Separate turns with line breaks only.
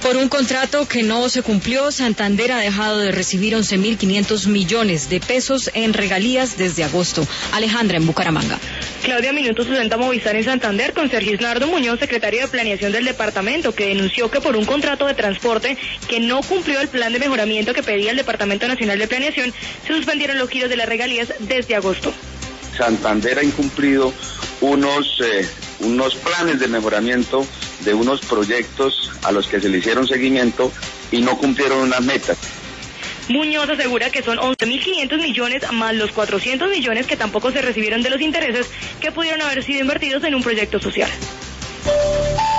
Por un contrato que no se cumplió, Santander ha dejado de recibir 11.500 millones de pesos en regalías desde agosto. Alejandra, en Bucaramanga.
Claudia, Minuto 60 Movistar en Santander, con Sergisnardo Muñoz, secretario de Planeación del departamento, que denunció que por un contrato de transporte que no cumplió el plan de mejoramiento que pedía el Departamento Nacional de Planeación, se suspendieron los giros de las regalías desde agosto.
Santander ha incumplido unos planes de mejoramiento de unos proyectos a los que se le hicieron seguimiento y no cumplieron unas metas.
Muñoz asegura que son 11.500 millones más los 400 millones que tampoco se recibieron de los intereses que pudieron haber sido invertidos en un proyecto social.